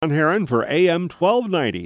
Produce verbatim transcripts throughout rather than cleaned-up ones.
John Herron for A M twelve ninety.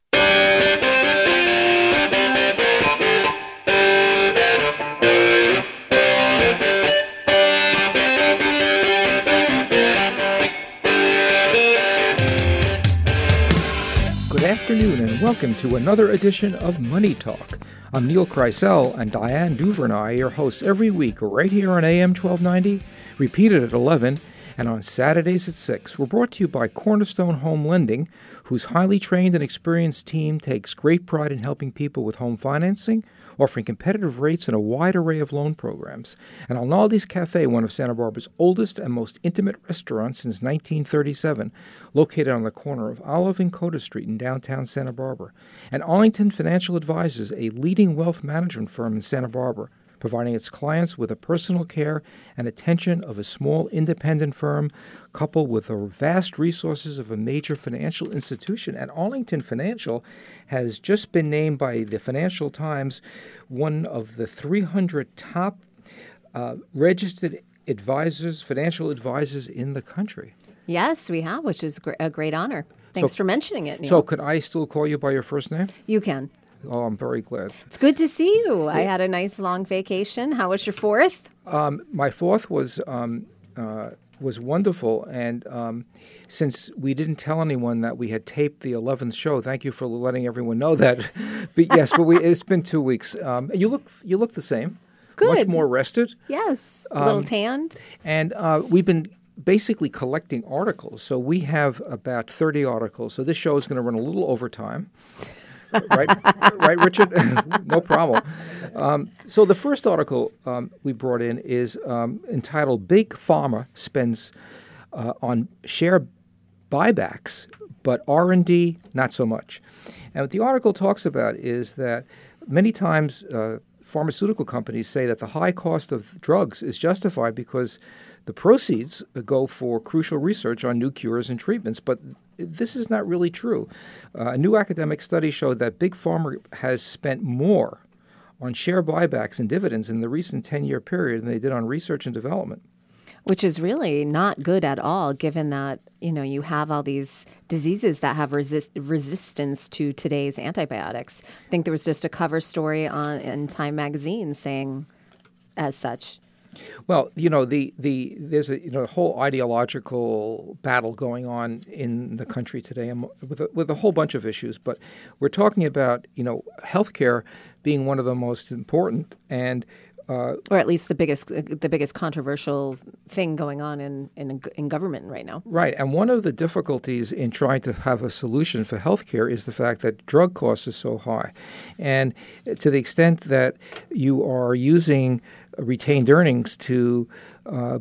Good afternoon and welcome to another edition of Money Talk. I'm Neil Kreisel and Diane Duvernay, your hosts every week right here on A M twelve ninety, repeated at eleven, and on Saturdays at six. We're brought to you by Cornerstone Home Lending, whose highly trained and experienced team takes great pride in helping people with home financing, offering competitive rates and a wide array of loan programs. And Alnaldi's Cafe, one of Santa Barbara's oldest and most intimate restaurants since nineteen thirty-seven, located on the corner of Olive and Coda Street in downtown Santa Barbara. And Arlington Financial Advisors, a leading wealth management firm in Santa Barbara, providing its clients with the personal care and attention of a small independent firm, coupled with the vast resources of a major financial institution. And Arlington Financial has just been named by the Financial Times one of the three hundred top uh, registered advisors, financial advisors in the country. Yes, we have, which is a great honor. Thanks so, for mentioning it, Neil. So could I still call you by your first name? You can. Oh, I'm very glad. It's good to see you. I had a nice long vacation. How was your fourth? Um, my fourth was um, uh, was wonderful, and um, since we didn't tell anyone that we had taped the eleventh show, thank you for letting everyone know that. But yes, but we, it's been two weeks. Um, you look you look the same. Good. Much more rested. Yes, a um, little tanned. And uh, we've been basically collecting articles. So we have about thirty articles. So this show is going to run a little over time. right, right, Richard? No problem. Um, so the first article um, we brought in is um, entitled "Big Pharma Spends uh, on Share Buybacks, but R and D Not So Much." And what the article talks about is that many times uh, pharmaceutical companies say that the high cost of drugs is justified because the proceeds go for crucial research on new cures and treatments, but this is not really true. Uh, a new academic study showed that Big Pharma has spent more on share buybacks and dividends in the recent ten-year period than they did on research and development. Which is really not good at all, given that, you know, you have all these diseases that have resist- resistance to today's antibiotics. I think there was just a cover story on in Time magazine saying as such. Well, you know, the, the there's a you know a whole ideological battle going on in the country today with a, with a whole bunch of issues. But we're talking about, you know, healthcare being one of the most important and uh, or at least the biggest the biggest controversial thing going on in, in in government right now. Right. And one of the difficulties in trying to have a solution for healthcare is the fact that drug costs are so high. And to the extent that you are using retained earnings to uh,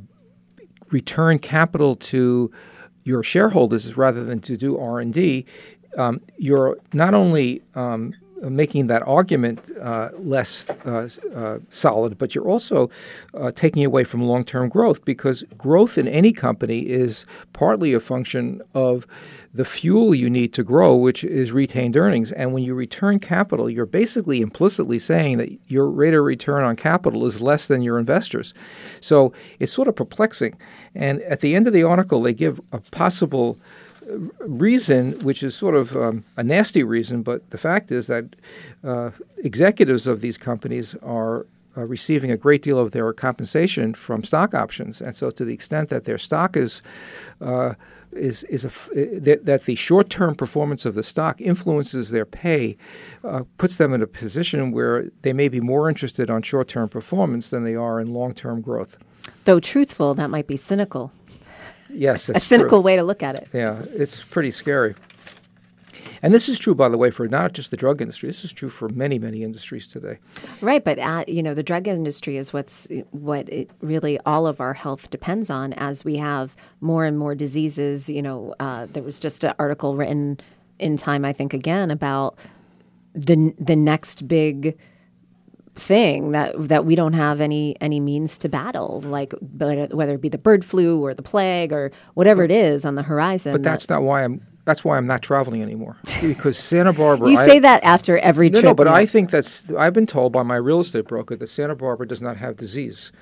return capital to your shareholders rather than to do R and D, um, you're not only um, making that argument uh, less uh, uh, solid, but you're also uh, taking away from long-term growth, because growth in any company is partly a function of the fuel you need to grow, which is retained earnings. And when you return capital, you're basically implicitly saying that your rate of return on capital is less than your investors. So it's sort of perplexing. And at the end of the article, they give a possible reason, which is sort of um, a nasty reason, but the fact is that uh, executives of these companies are uh, receiving a great deal of their compensation from stock options. And so to the extent that their stock is uh, is is a f- that, that the short-term performance of the stock influences their pay, uh, puts them in a position where they may be more interested on short-term performance than they are in long-term growth. Though truthful, that might be cynical. Yes, that's a cynical true. way to look at it. Yeah, it's pretty scary. And this is true, by the way, for not just the drug industry. This is true for many, many industries today. Right, but uh, you know, the drug industry is what's what it really all of our health depends on. As we have more and more diseases, you know, uh, there was just an article written in Time, I think, again about the the next big thing that that we don't have any any means to battle, like whether it be the bird flu or the plague or whatever it is on the horizon. But that's not why I'm. That's why I'm not traveling anymore, because Santa Barbara. You I, say that after every no, trip. No, but yeah. I think that's. I've been told by my real estate broker that Santa Barbara does not have disease,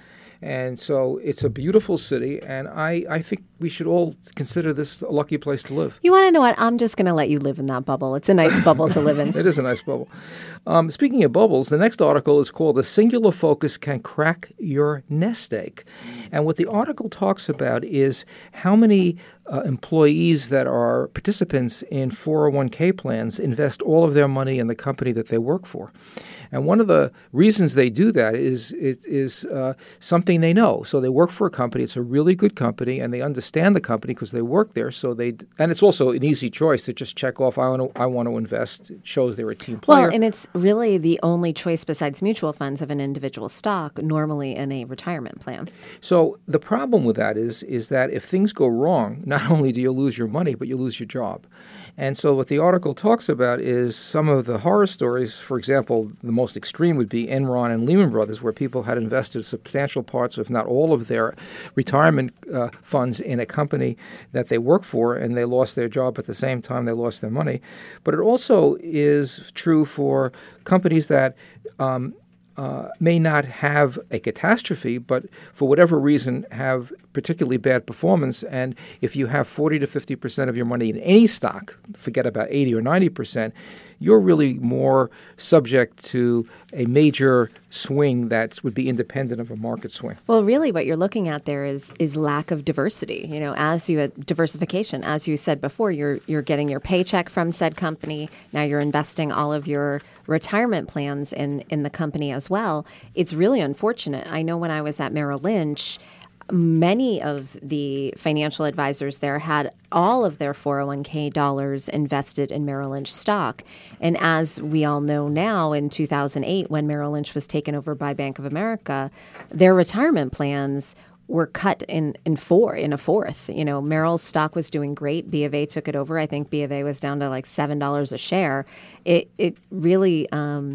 And so it's a beautiful city, and I, I think we should all consider this a lucky place to live. You want to know what? I'm just going to let you live in that bubble. It's a nice bubble to live in. It is a nice bubble. Um, speaking of bubbles, the next article is called "The Singular Focus Can Crack Your Nest Egg." And what the article talks about is how many uh, employees that are participants in four oh one k plans invest all of their money in the company that they work for. And one of the reasons they do that is it is uh, something they know. So they work for a company. It's a really good company, and they understand the company because they work there. So they and it's also an easy choice to just check off. I want to. I want to invest. It shows they're a team player. Well, and it's really the only choice besides mutual funds of an individual stock, normally in a retirement plan. So the problem with that is is that if things go wrong, not only do you lose your money, but you lose your job. And so what the article talks about is some of the horror stories. For example, the most extreme would be Enron and Lehman Brothers, where people had invested substantial parts, if not all of their retirement uh, funds in a company that they work for, and they lost their job at the same time they lost their money. But it also is true for companies that um, Uh, may not have a catastrophe, but for whatever reason have particularly bad performance. And if you have forty to fifty percent of your money in any stock, forget about eighty or ninety percent, you're really more subject to a major swing that would be independent of a market swing. Well, really what you're looking at there is is lack of diversity. You know, as you diversification, as you said before, you're you're getting your paycheck from said company. Now you're investing all of your retirement plans in in the company as well. It's really unfortunate. I know when I was at Merrill Lynch, many of the financial advisors there had all of their four oh one k dollars invested in Merrill Lynch stock. And as we all know now, in two thousand eight, when Merrill Lynch was taken over by Bank of America, their retirement plans were cut in, in four, in a fourth. You know, Merrill's stock was doing great. B of A took it over. I think B of A was down to like seven dollars a share. It, it really um,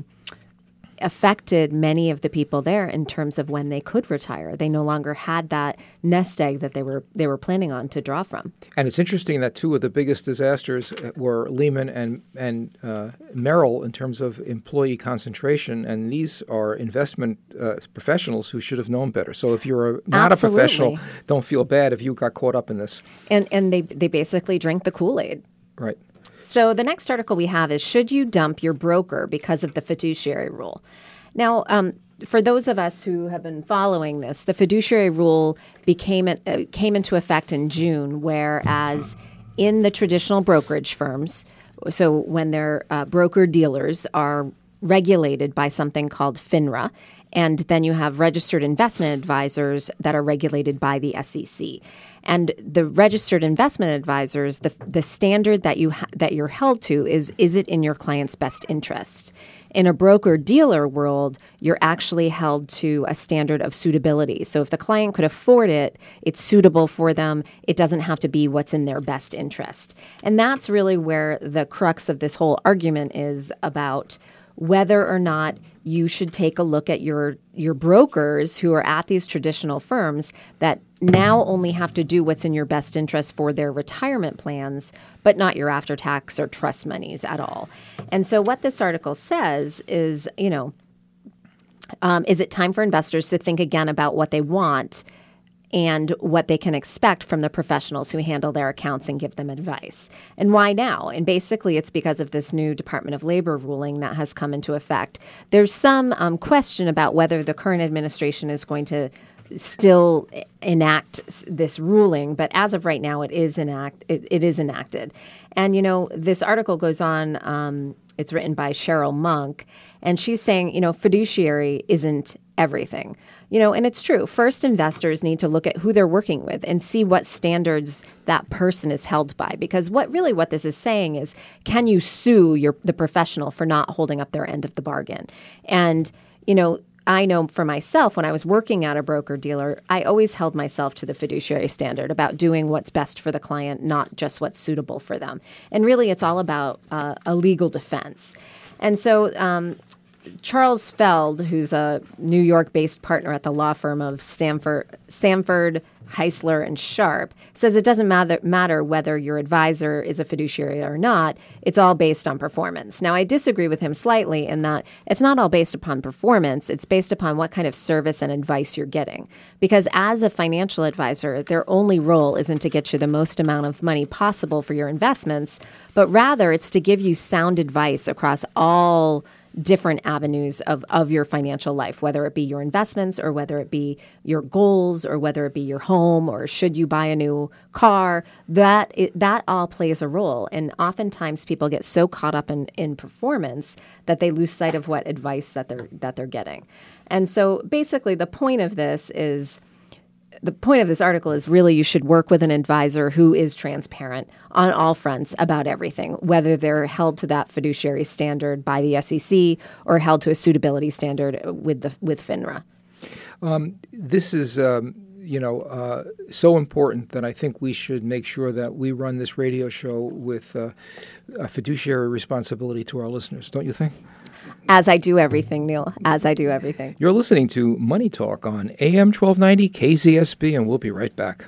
affected many of the people there in terms of when they could retire. They no longer had that nest egg that they were they were planning on to draw from. And it's interesting that two of the biggest disasters were Lehman and and uh, Merrill in terms of employee concentration, and these are investment uh, professionals who should have known better. So if you're a, not Absolutely. a professional, don't feel bad if you got caught up in this. And and they they basically drink the Kool-Aid. Right. So the next article we have is, should you dump your broker because of the fiduciary rule? Now, um, for those of us who have been following this, the fiduciary rule became uh, came into effect in June, whereas in the traditional brokerage firms, so when their uh, broker-dealers are regulated by something called FINRA, and then you have registered investment advisors that are regulated by the S E C. And the registered investment advisors, the the standard that you ha- that you're held to is, is it in your client's best interest? In a broker-dealer world, you're actually held to a standard of suitability. So if the client could afford it, it's suitable for them. It doesn't have to be what's in their best interest. And that's really where the crux of this whole argument is about whether or not you should take a look at your your brokers who are at these traditional firms that now only have to do what's in your best interest for their retirement plans, but not your after-tax or trust monies at all. And so what this article says is, you know, um, is it time for investors to think again about what they want and what they can expect from the professionals who handle their accounts and give them advice? And why now? And basically, it's because of this new Department of Labor ruling that has come into effect. There's some um, question about whether the current administration is going to still enact this ruling, but as of right now, it is enact it, it is enacted. And you know, this article goes on. Um, it's written by Cheryl Monk, and she's saying, you know, fiduciary isn't everything. You know, and it's true. First, investors need to look at who they're working with and see what standards that person is held by. Because what really what this is saying is, can you sue your the professional for not holding up their end of the bargain? And you know, I know for myself, when I was working at a broker-dealer, I always held myself to the fiduciary standard about doing what's best for the client, not just what's suitable for them. And really, it's all about uh, a legal defense. And so um, Charles Feld, who's a New York-based partner at the law firm of Stanford, Sanford, Heisler, and Sharp, says it doesn't matter, matter whether your advisor is a fiduciary or not. It's all based on performance. Now, I disagree with him slightly in that it's not all based upon performance. It's based upon what kind of service and advice you're getting. Because as a financial advisor, their only role isn't to get you the most amount of money possible for your investments, but rather it's to give you sound advice across all different avenues of, of your financial life, whether it be your investments or whether it be your goals or whether it be your home or should you buy a new car, that it, that all plays a role. And oftentimes people get so caught up in, in performance that they lose sight of what advice that they're that they're getting. And so basically the point of this is The point of this article is really you should work with an advisor who is transparent on all fronts about everything, whether they're held to that fiduciary standard by the S E C or held to a suitability standard with the with FINRA. Um, this is, um, you know, uh, so important that I think we should make sure that we run this radio show with uh, a fiduciary responsibility to our listeners, don't you think? As I do everything, Neil, as I do everything. You're listening to Money Talk on A M twelve ninety K Z S B, and we'll be right back.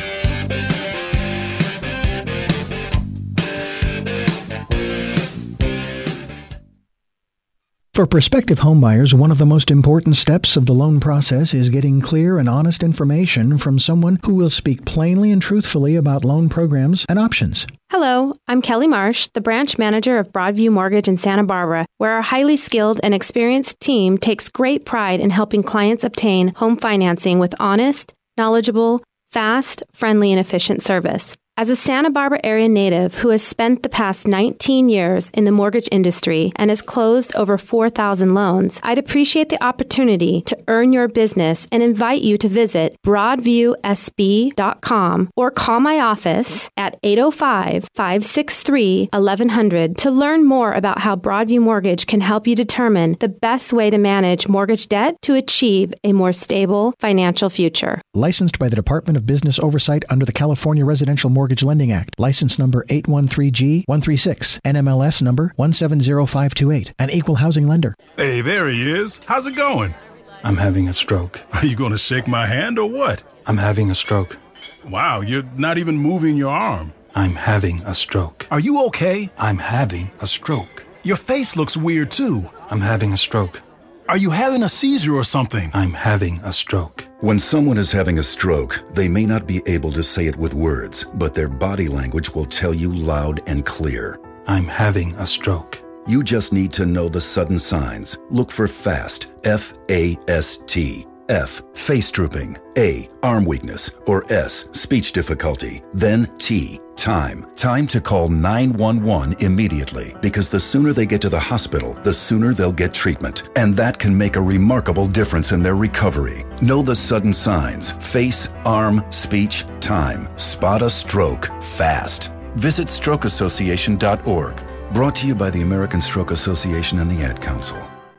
For prospective homebuyers, one of the most important steps of the loan process is getting clear and honest information from someone who will speak plainly and truthfully about loan programs and options. Hello, I'm Kelly Marsh, the branch manager of Broadview Mortgage in Santa Barbara, where our highly skilled and experienced team takes great pride in helping clients obtain home financing with honest, knowledgeable, fast, friendly, and efficient service. As a Santa Barbara area native who has spent the past nineteen years in the mortgage industry and has closed over four thousand loans, I'd appreciate the opportunity to earn your business and invite you to visit broadview s b dot com or call my office at eight oh five, five six three, eleven hundred to learn more about how Broadview Mortgage can help you determine the best way to manage mortgage debt to achieve a more stable financial future. Licensed by the Department of Business Oversight under the California Residential Mortgage Lending Act, license number eight one three G one three six, N M L S number one seven zero five two eight, an equal housing lender. Hey, there he is. How's it going? I'm having a stroke. Are you going to shake my hand or what? I'm having a stroke. Wow, you're not even moving your arm. I'm having a stroke. Are you okay? I'm having a stroke. Your face looks weird too. I'm having a stroke. Are you having a seizure or something? I'm having a stroke. When someone is having a stroke, they may not be able to say it with words, but their body language will tell you loud and clear. I'm having a stroke. You just need to know the sudden signs. Look for FAST, F A S T. F, face drooping. A, arm weakness. Or S, speech difficulty. Then T, time. Time to call nine one one immediately, because the sooner they get to the hospital, the sooner they'll get treatment. And that can make a remarkable difference in their recovery. Know the sudden signs. Face, arm, speech, time. Spot a stroke fast. Visit stroke association dot org. Brought to you by the American Stroke Association and the Ad Council.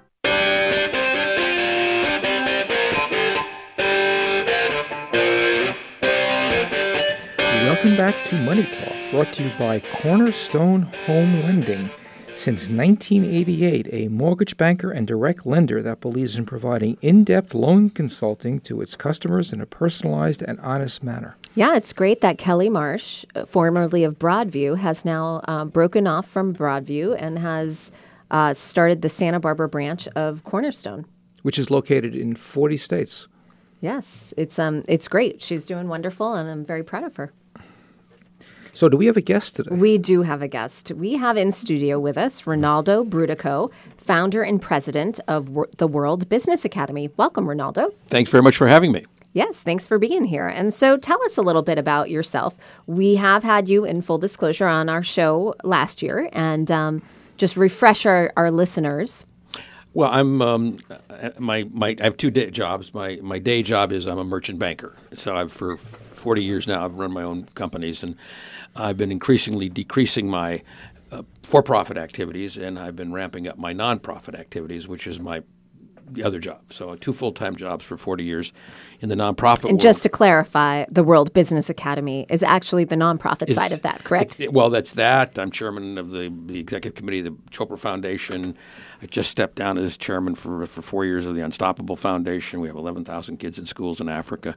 Welcome back to Money Talk, brought to you by Cornerstone Home Lending. Since nineteen eighty-eight, a mortgage banker and direct lender that believes in providing in-depth loan consulting to its customers in a personalized and honest manner. Yeah, it's great that Kelly Marsh, formerly of Broadview, has now uh, broken off from Broadview and has uh, started the Santa Barbara branch of Cornerstone, which is located in forty states. Yes, it's um, it's great. She's doing wonderful, and I'm very proud of her. So do we have a guest today? We do have a guest. We have in studio with us Ronaldo Brudico, founder and president of Wor- the World Business Academy. Welcome, Ronaldo. Thanks very much for having me. Yes, thanks for being here. And so tell us a little bit about yourself. We have had you, in full disclosure, on our show last year, and um, just refresh our, our listeners. Well, I'm um, my my I have two day jobs. My my day job is I'm a merchant banker. So I've for forty years now I've run my own companies, and I've been increasingly decreasing my uh, for-profit activities, and I've been ramping up my nonprofit activities, which is my the other job. So two full-time jobs for forty years in the nonprofit world. And just to clarify, the World Business Academy is actually the nonprofit It's- side of that, correct? it's- Well, that's that. I'm chairman of the, the executive committee of the Chopra Foundation. I just stepped down as chairman for for four years of the Unstoppable Foundation. We have eleven thousand kids in schools in Africa.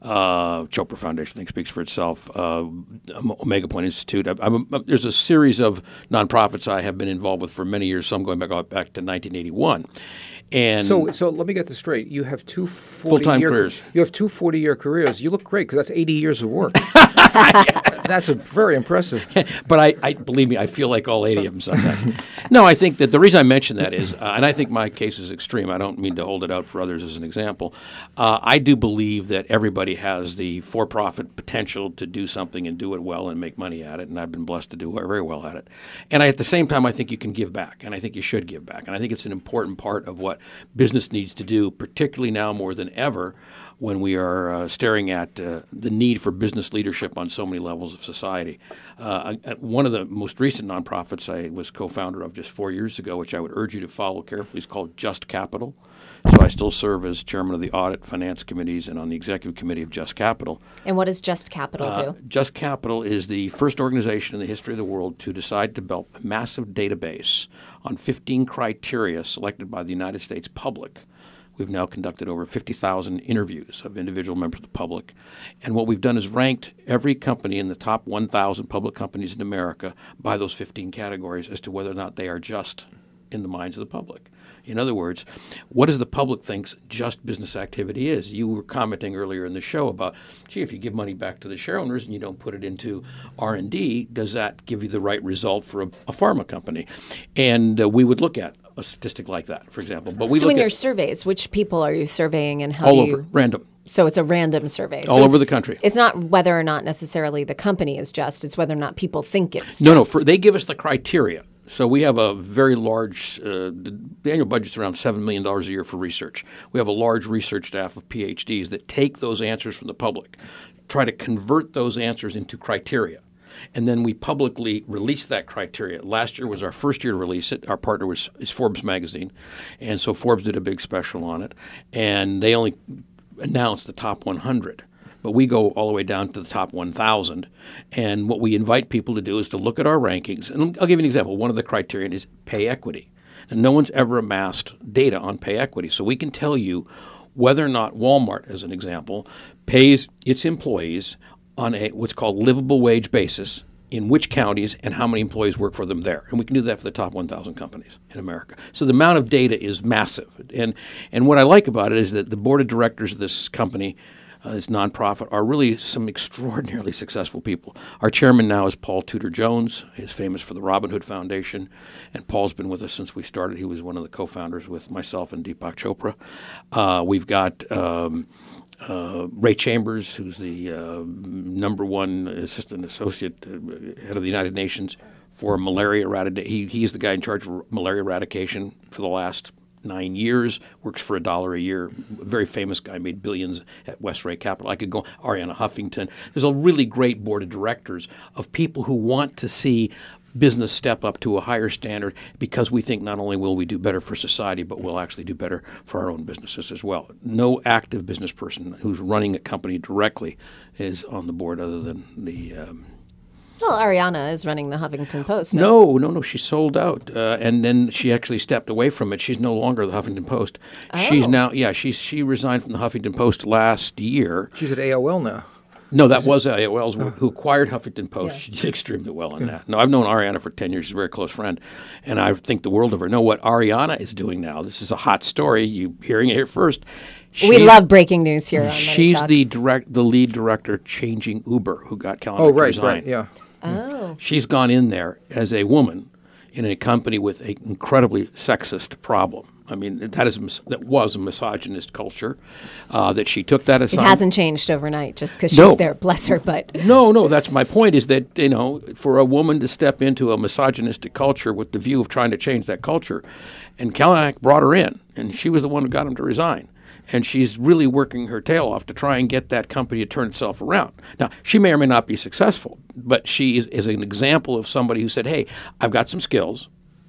Uh, Chopra Foundation, I think, speaks for itself. Uh, Omega Point Institute. I'm, I'm, there's a series of nonprofits I have been involved with for many years. Some going back back to nineteen eighty-one. And So, so let me get this straight. You have two Full-time forty-year careers. You have two forty-year careers. You look great because that's eighty years of work. That's a, very impressive. But I, I believe me, I feel like all eighty of them sometimes. No, I think that the reason I mention that is, uh, and I think my case is extreme. I don't mean to hold it out for others as an example. Uh, I do believe that everybody has the for-profit potential to do something and do it well and make money at it, and I've been blessed to do very well at it. And I, at the same time, I think you can give back, and I think you should give back, and I think it's an important part of what business needs to do, particularly now more than ever, when we are uh, staring at uh, the need for business leadership on so many levels of society. Uh, I, one of the most recent nonprofits I was co-founder of just four years ago, which I would urge you to follow carefully, is called Just Capital. So I still serve as chairman of the audit, finance committees, and on the executive committee of Just Capital. And what does Just Capital Uh, do? Just Capital is the first organization in the history of the world to decide to build a massive database on fifteen criteria selected by the United States public. We've now conducted over fifty thousand interviews of individual members of the public. And what we've done is ranked every company in the top one thousand public companies in America by those fifteen categories as to whether or not they are just in the minds of the public. In other words, what does the public think just business activity is? You were commenting earlier in the show about, gee, if you give money back to the share owners and you don't put it into R and D, does that give you the right result for a, a pharma company? And uh, we would look at a statistic like that, for example. But we So look in at your surveys, which people are you surveying and how all do over, you... random. So it's a random survey. All So over it's- the country. It's not whether or not necessarily the company is just, it's whether or not people think it's No, no, just. for, they give us the criteria. So we have a very large, uh, the annual budget's around seven million dollars a year for research. We have a large research staff of P H Ds that take those answers from the public, try to convert those answers into criteria. And then we publicly release that criteria. Last year was our first year to release it. Our partner was is Forbes magazine. And so Forbes did a big special on it. And they only announced the top one hundred. But we go all the way down to the top one thousand. And what we invite people to do is to look at our rankings. And I'll give you an example. One of the criteria is pay equity. And no one's ever amassed data on pay equity. So we can tell you whether or not Walmart, as an example, pays its employees on a what's called livable wage basis, in which counties and how many employees work for them there. And we can do that for the top one thousand companies in America. So the amount of data is massive. And and what I like about it is that the board of directors of this company, uh, this nonprofit, are really some extraordinarily successful people. Our chairman now is Paul Tudor Jones. He's famous for the Robin Hood Foundation. And Paul's been with us since we started. He was one of the co-founders with myself and Deepak Chopra. Uh, we've got... Um, Uh, Ray Chambers, who's the uh, number one assistant associate uh, head of the United Nations for malaria eradication. He, he's the guy in charge of malaria eradication for the last nine years, works for a dollar a year. A very famous guy, made billions at Westray Capital. I could go, Arianna Huffington. There's a really great board of directors of people who want to see business step up to a higher standard because we think not only will we do better for society, but we'll actually do better for our own businesses as well. No active business person who's running a company directly is on the board other than the... Um, Well, Ariana is running the Huffington Post. no, no, no. She sold out, uh, and then she actually stepped away from it. She's no longer the Huffington Post. She's Oh. now, yeah, she's she resigned from the Huffington Post last year. She's at A O L now. No, that was A O L's who acquired Huffington Post. Yeah. She did extremely well on that. No, I've known Ariana for ten years. She's a very close friend, and I think the world of her. No, what Ariana is doing now, this is a hot story. You hearing it here first. We She's- love breaking news here on Money She's Talk. the direct, the lead director changing Uber, who got Calendar Oh, to right, resign. right, yeah. Oh. She's gone in there as a woman in a company with an incredibly sexist problem. I mean, that is a mis- that was a misogynist culture. Uh, that she took that It assignment. hasn't changed overnight just because she's No. there. Bless her, but No, no, that's my point. Is that you know, for a woman to step into a misogynistic culture with the view of trying to change that culture, and Kalanick brought her in, and she was the one who got him to resign. And she's really working her tail off to try and get that company to turn itself around. Now, she may or may not be successful, but she is, is an example of somebody who said, hey, I've got some skills.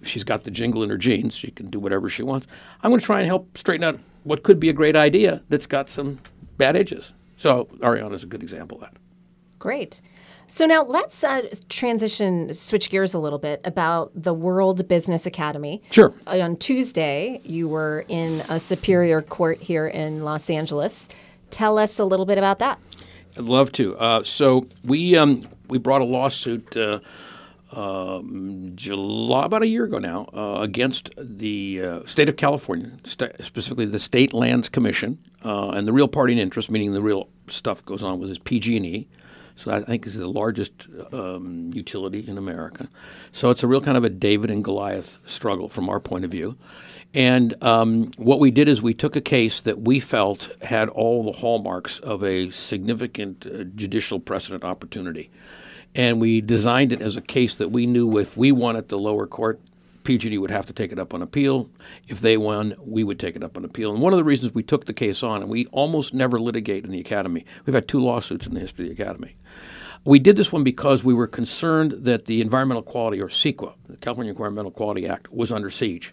she's got the jingle in her jeans. She can do whatever she wants. I'm going to try and help straighten out what could be a great idea that's got some bad edges. So Ariana is a good example of that. Great. So now let's uh, transition, switch gears a little bit about the World Business Academy. Sure. On Tuesday, you were in a superior court here in Los Angeles. Tell us a little bit about that. I'd love to. Uh, so we um, we brought a lawsuit uh, um, July, about a year ago now uh, against the uh, state of California, st- specifically the State Lands Commission, uh, and the real party in interest, meaning the real stuff goes on with, is P G and E. So I think is the largest um, utility in America. So it's a real kind of a David and Goliath struggle from our point of view. And um, what we did is we took a case that we felt had all the hallmarks of a significant uh, judicial precedent opportunity. And we designed it as a case that we knew if we won at the lower court, P G and E would have to take it up on appeal. If they won, we would take it up on appeal. And one of the reasons we took the case on, and we almost never litigate in the Academy, we've had two lawsuits in the history of the Academy. We did this one because we were concerned that the Environmental Quality, or CEQA, the California Environmental Quality Act, was under siege.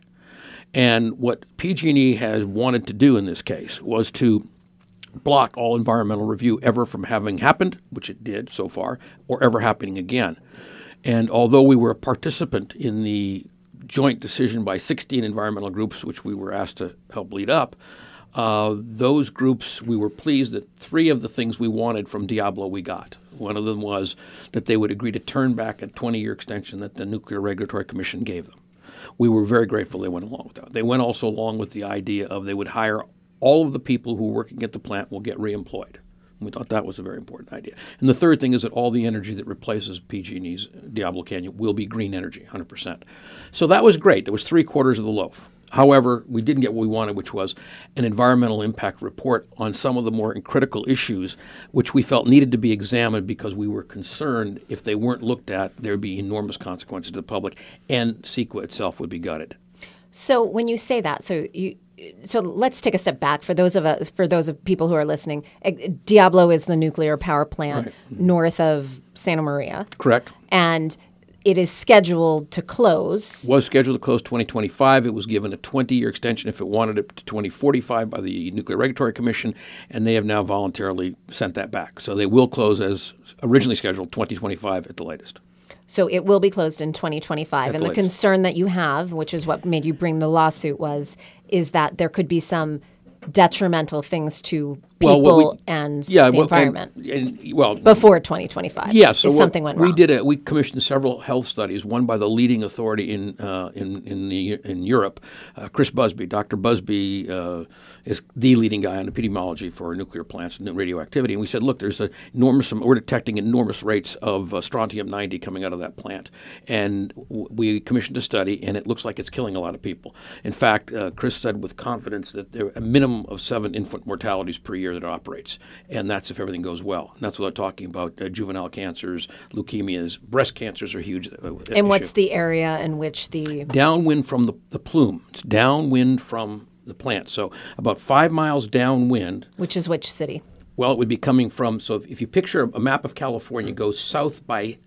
And what P G and E has wanted to do in this case was to block all environmental review ever from having happened, which it did so far, or ever happening again. And although we were a participant in the joint decision by sixteen environmental groups, which we were asked to help lead up, uh, those groups, we were pleased that three of the things we wanted from Diablo we got. One of them was that they would agree to turn back a twenty-year extension that the Nuclear Regulatory Commission gave them. We were very grateful they went along with that. They went also along with the idea of they would hire all of the people who were working at the plant will get reemployed. We thought that was a very important idea. And the third thing is that all the energy that replaces P G and E's Diablo Canyon will be green energy, one hundred percent. So that was great. That was three quarters of the loaf. However, we didn't get what we wanted, which was an environmental impact report on some of the more critical issues, which we felt needed to be examined because we were concerned if they weren't looked at, there would be enormous consequences to the public, and CEQA itself would be gutted. So when you say that, so you, so let's take a step back for those of us, for those of people who are listening. Diablo is the nuclear power plant right. north of Santa Maria. Correct. And it is scheduled to close. Was scheduled to close twenty twenty-five. It was given a twenty-year extension if it wanted it to twenty forty-five by the Nuclear Regulatory Commission, and they have now voluntarily sent that back. So they will close as originally scheduled twenty twenty-five at the latest. So it will be closed in twenty twenty-five. At and the the latest. concern that you have, which is what made you bring the lawsuit, was is that there could be some detrimental things to people well, we, and yeah, the well, environment and, and, well, before twenty twenty-five. Yeah, so if something went we wrong. did a, we commissioned several health studies, one by the leading authority in uh, in in, the, in Europe, uh, Chris Busby. Doctor Busby uh, is the leading guy on epidemiology for nuclear plants and radioactivity. And we said, look, there's an enormous, we're detecting enormous rates of uh, strontium ninety coming out of that plant. And w- we commissioned a study, and it looks like it's killing a lot of people. In fact, uh, Chris said with confidence that there are a minimum of seven infant mortalities per year that it operates. And that's if everything goes well. And that's without talking about uh, juvenile cancers, leukemias, breast cancers are huge. Uh, and issue. What's the area in which the... Downwind from the, the plume. It's downwind from the plant. So about five miles downwind. Which is which city? Well, it would be coming from, so if you picture a map of California goes south by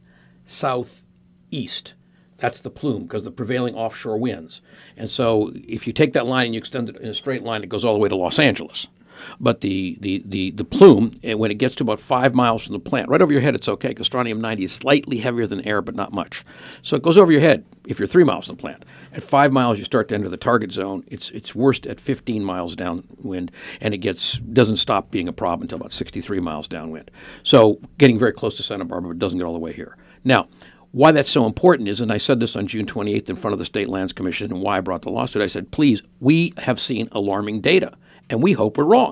southeast, that's the plume because the prevailing offshore winds. And so if you take that line and you extend it in a straight line, it goes all the way to Los Angeles. But the, the, the, the plume, and when it gets to about five miles from the plant, right over your head it's okay because strontium ninety is slightly heavier than air, but not much. So it goes over your head if you're three miles from the plant. At five miles, you start to enter the target zone. It's it's worst at fifteen miles downwind, and it gets doesn't stop being a problem until about sixty-three miles downwind. So getting very close to Santa Barbara, but doesn't get all the way here. Now, why that's so important is, and I said this on June twenty-eighth in front of the State Lands Commission, and why I brought the lawsuit, I said, please, we have seen alarming data, and we hope we're wrong.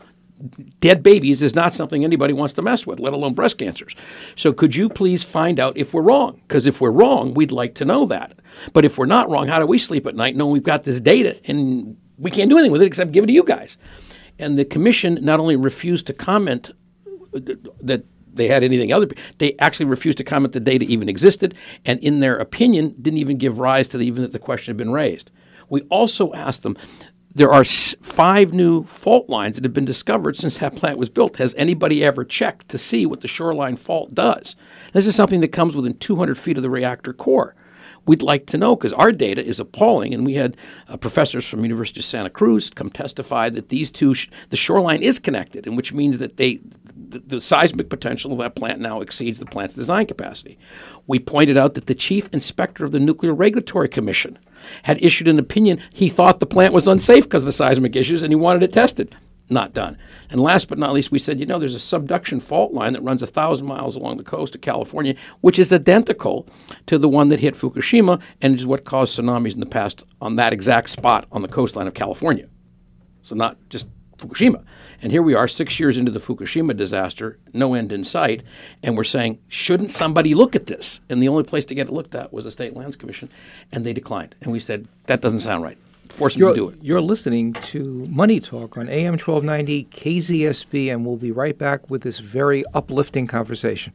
Dead babies is not something anybody wants to mess with, let alone breast cancers. So could you please find out if we're wrong? Because if we're wrong, we'd like to know that. But if we're not wrong, how do we sleep at night knowing we've got this data and we can't do anything with it except give it to you guys? And the commission not only refused to comment that they had anything other, they actually refused to comment the data even existed, and in their opinion, didn't even give rise to the, even that the question had been raised. We also asked them, there are five new fault lines that have been discovered since that plant was built. Has anybody ever checked to see what the shoreline fault does? This is something that comes within two hundred feet of the reactor core. we'd like to know because our data is appalling. And we had uh, professors from University of Santa Cruz come testify that these two, sh- the shoreline is connected, and which means that they, the, the seismic potential of that plant now exceeds the plant's design capacity. We pointed out that the chief inspector of the Nuclear Regulatory Commission had issued an opinion. He thought the plant was unsafe because of the seismic issues, and he wanted it tested. Not done. And last but not least, we said, you know, there's a subduction fault line that runs one thousand miles along the coast of California, which is identical to the one that hit Fukushima and is what caused tsunamis in the past on that exact spot on the coastline of California. So not just Fukushima. And here we are six years into the Fukushima disaster, no end in sight, and we're saying, shouldn't somebody look at this? And the only place to get it looked at was the State Lands Commission, and they declined. And we said, that doesn't sound right. Force them you're, to do it. You're listening to Money Talk on A M twelve ninety K Z S B, and we'll be right back with this very uplifting conversation.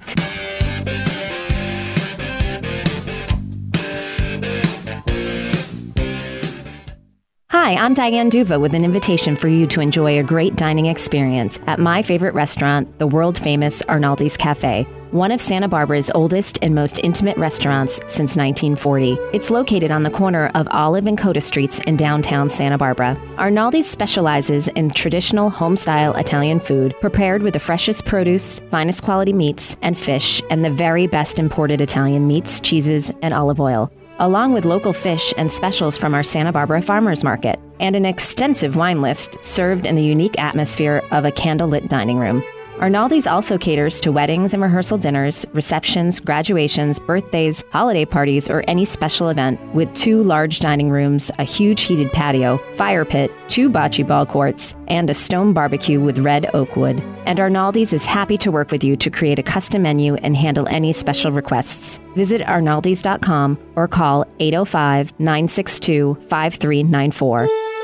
Hi, I'm Diane Duva with an invitation for you to enjoy a great dining experience at my favorite restaurant, the world-famous Arnaldi's Cafe, one of Santa Barbara's oldest and most intimate restaurants since nineteen forty. It's located on the corner of Olive and Coda Streets in downtown Santa Barbara. Arnaldi's specializes in traditional home-style Italian food prepared with the freshest produce, finest quality meats and fish, and the very best imported Italian meats, cheeses, and olive oil, along with local fish and specials from our Santa Barbara Farmers Market, and an extensive wine list served in the unique atmosphere of a candlelit dining room. Arnaldi's also caters to weddings and rehearsal dinners, receptions, graduations, birthdays, holiday parties, or any special event, with two large dining rooms, a huge heated patio, fire pit, two bocce ball courts, and a stone barbecue with red oak wood. And Arnaldi's is happy to work with you to create a custom menu and handle any special requests. Visit arnaldis dot com or call eight oh five, nine six two, five three nine four.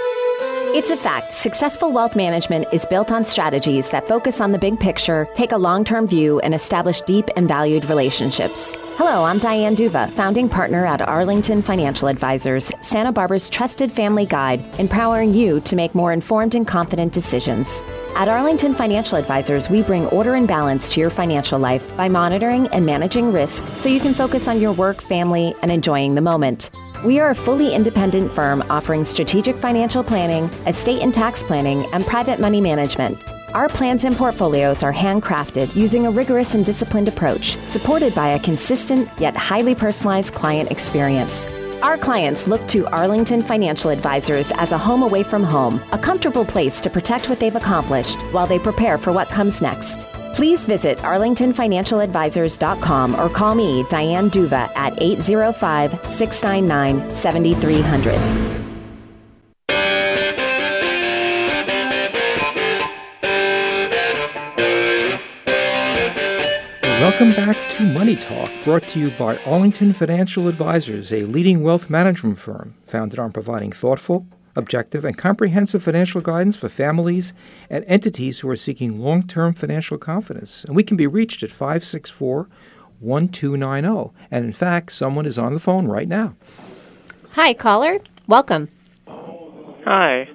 It's a fact, successful wealth management is built on strategies that focus on the big picture, take a long-term view, and establish deep and valued relationships. Hello, I'm Diane Duva, founding partner at Arlington Financial Advisors, Santa Barbara's trusted family guide, empowering you to make more informed and confident decisions. At Arlington Financial Advisors, we bring order and balance to your financial life by monitoring and managing risk so you can focus on your work, family, and enjoying the moment. We are a fully independent firm offering strategic financial planning, estate and tax planning, and private money management. Our plans and portfolios are handcrafted using a rigorous and disciplined approach, supported by a consistent yet highly personalized client experience. Our clients look to Arlington Financial Advisors as a home away from home, a comfortable place to protect what they've accomplished while they prepare for what comes next. Please visit arlington financial advisors dot com or call me, Diane Duva, at eight oh five, six nine nine, seven three zero zero. Welcome back to Money Talk, brought to you by Arlington Financial Advisors, a leading wealth management firm founded on providing thoughtful, objective, and comprehensive financial guidance for families and entities who are seeking long-term financial confidence. And we can be reached at five six four, one two nine zero. And in fact, someone is on the phone right now. Hi, caller. Welcome. Hi.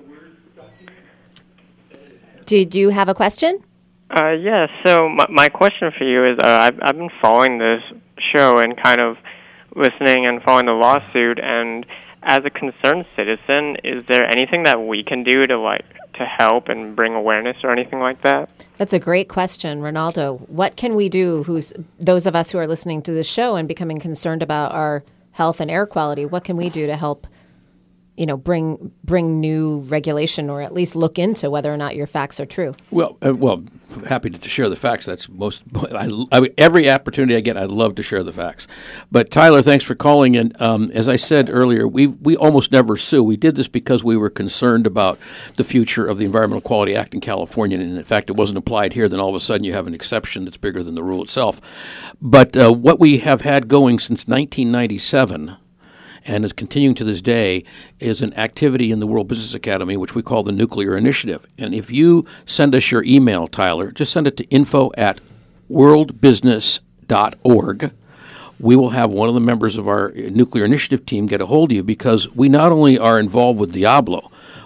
Did you have a question? Uh, yeah, so my, my question for you is, uh, I've, I've been following this show and kind of listening and following the lawsuit, and as a concerned citizen, is there anything that we can do to like to help and bring awareness or anything like that? That's a great question, Ronaldo. What can we do, who's those of us who are listening to this show and becoming concerned about our health and air quality, what can we do to help, you know, bring bring new regulation or at least look into whether or not your facts are true? Well, uh, well, happy to share the facts. That's most I, I, every opportunity I get, I love to share the facts. But Tyler, thanks for calling in. Um, as I said earlier, we we almost never sue. We did this because we were concerned about the future of the Environmental Quality Act in California, and in fact, it wasn't applied here. Then all of a sudden, you have an exception that's bigger than the rule itself. But uh, what we have had going since nineteen ninety-seven. And is continuing to this day, is an activity in the World Business Academy, which we call the Nuclear Initiative. And if you send us your email, Tyler, just send it to info at world business dot org. We will have one of the members of our Nuclear Initiative team get a hold of you, because we not only are involved with Diablo,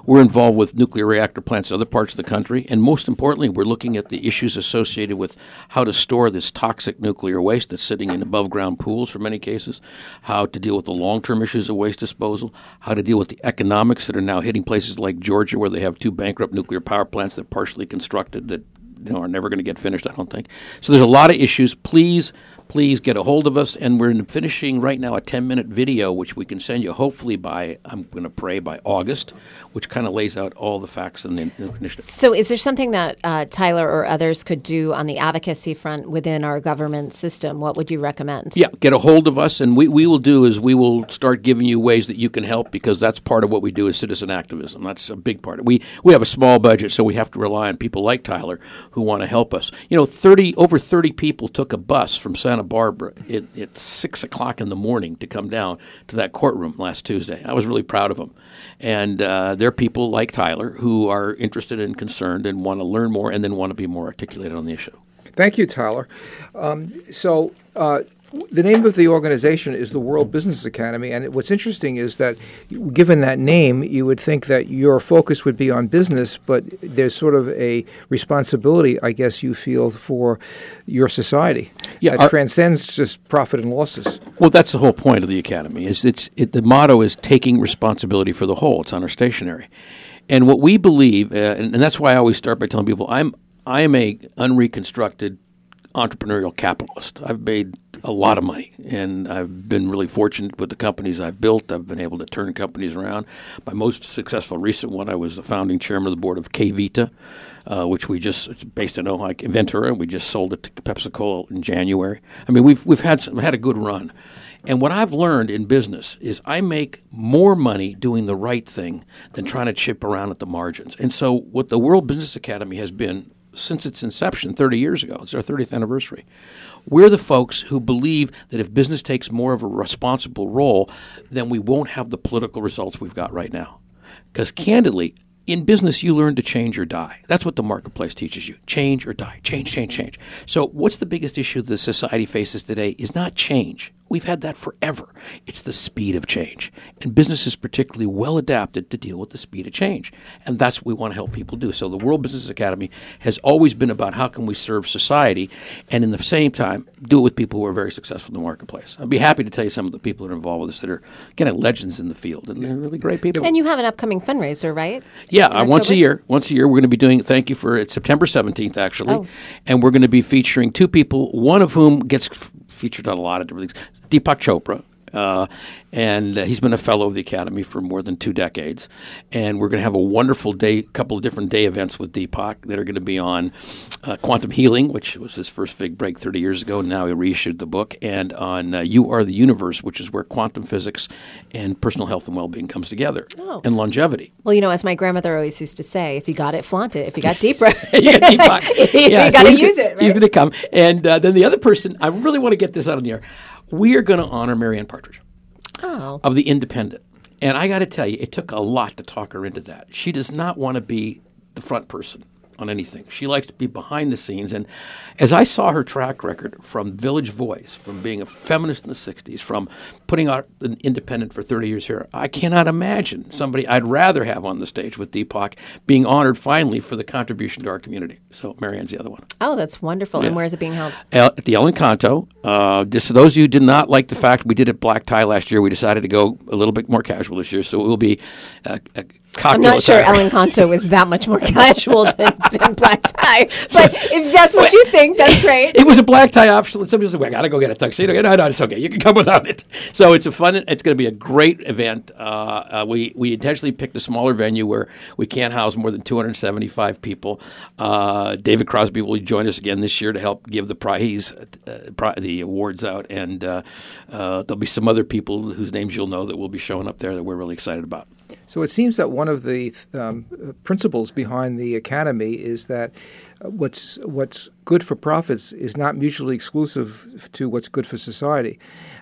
We're involved with nuclear reactor plants in other parts of the country. And most importantly, we're looking at the issues associated with how to store this toxic nuclear waste that's sitting in above-ground pools for many cases, how to deal with the long-term issues of waste disposal, how to deal with the economics that are now hitting places like Georgia where they have two bankrupt nuclear power plants that are partially constructed that you know, are never going to get finished, I don't think. So there's a lot of issues. Please, please get a hold of us. And we're finishing right now a ten-minute video, which we can send you hopefully by, I'm going to pray, by August, which kind of lays out all the facts in the initiative. So is there something that uh, Tyler or others could do on the advocacy front within our government system? What would you recommend? Yeah, get a hold of us. And we, we will do is we will start giving you ways that you can help, because that's part of what we do as citizen activism. That's a big part. We, we have a small budget, so we have to rely on people like Tyler who want to help us. You know, thirty over thirty people took a bus from Santa Barbara at, at six o'clock in the morning to come down to that courtroom last Tuesday. I was really proud of them. And uh, they're people like Tyler who are interested and concerned and want to learn more and then want to be more articulated on the issue. Thank you, Tyler. Um, so uh, the name of the organization is the World Business Academy, and what's interesting is that given that name, you would think that your focus would be on business, but there's sort of a responsibility, I guess you feel, for your society yeah, that our, transcends just profit and losses. Well, that's the whole point of the Academy. Is it's it, the motto is taking responsibility for the whole. It's on our stationery. And what we believe, uh, and, and that's why I always start by telling people, I'm I am a unreconstructed entrepreneurial capitalist. I've made a lot of money, and I've been really fortunate with the companies I've built. I've been able to turn companies around. My most successful recent one, I was the founding chairman of the board of K-Vita, uh, which we just, it's based in Ojai, in Ventura. We just sold it to Pepsi-Cola in January. I mean, we've we've had some, had a good run. And what I've learned in business is I make more money doing the right thing than trying to chip around at the margins. And so what the World Business Academy has been since its inception thirty years ago, it's our thirtieth anniversary, we're the folks who believe that if business takes more of a responsible role, then we won't have the political results we've got right now. Because candidly, in business, you learn to change or die. That's what the marketplace teaches you. Change or die. Change, change, change. So what's the biggest issue the society faces today is not change. We've had that forever. It's the speed of change. And business is particularly well adapted to deal with the speed of change. And that's what we want to help people do. So the World Business Academy has always been about how can we serve society and in the same time do it with people who are very successful in the marketplace. I'd be happy to tell you some of the people that are involved with us that are, again, legends in the field. And they're really great people. And you have an upcoming fundraiser, right? Yeah, uh, once a year. Once a year, we're going to be doing, thank you for, it's September seventeenth, actually. Oh. And we're going to be featuring two people, one of whom gets f- featured on a lot of different things. Deepak Chopra, uh, and uh, he's been a fellow of the Academy for more than two decades. And we're going to have a wonderful day, couple of different day events with Deepak that are going to be on uh, quantum healing, which was his first big break thirty years ago. And now he reissued the book, and on uh, You Are the Universe, which is where quantum physics and personal health and well-being comes together, oh. and longevity. Well, you know, as my grandmother always used to say, if you got it, flaunt it. If you got Deepak, you got Deepak. you yeah, got to so use gonna, it. Right? He's going to come. And uh, then the other person, I really want to get this out on the air. We are going to honor Marianne Partridge oh. of The Independent. And I got to tell you, it took a lot to talk her into that. She does not want to be the front person on anything. She likes to be behind the scenes. And as I saw her track record from Village Voice, from being a feminist in the sixties, from putting out an Independent for thirty years here, I cannot imagine somebody I'd rather have on the stage with Deepak being honored finally for the contribution to our community. So Marianne's the other one. Oh, that's wonderful. Yeah. And where is it being held? At the El Encanto. Uh, just for those of you who did not like the fact we did it black tie last year, we decided to go a little bit more casual this year. So it will be a, a cocktail I'm not sure attire. El Encanto was that much more casual than, than black tie. But if that's what you think, that's great. It was a black tie optional, and somebody was like, well, I got to go get a tuxedo. No, no, it's okay. You can come without it. So it's a fun, it's going to be a great event. Uh, uh, we, we intentionally picked a smaller venue where we can't house more than two hundred seventy-five people. Uh, David Crosby will join us again this year to help give the prize, uh, pri- the awards out. And uh, uh, there'll be some other people whose names you'll know that will be showing up there that we're really excited about. So it seems that one of the um, principles behind the Academy is that uh, what's what's good for profits is not mutually exclusive to what's good for society.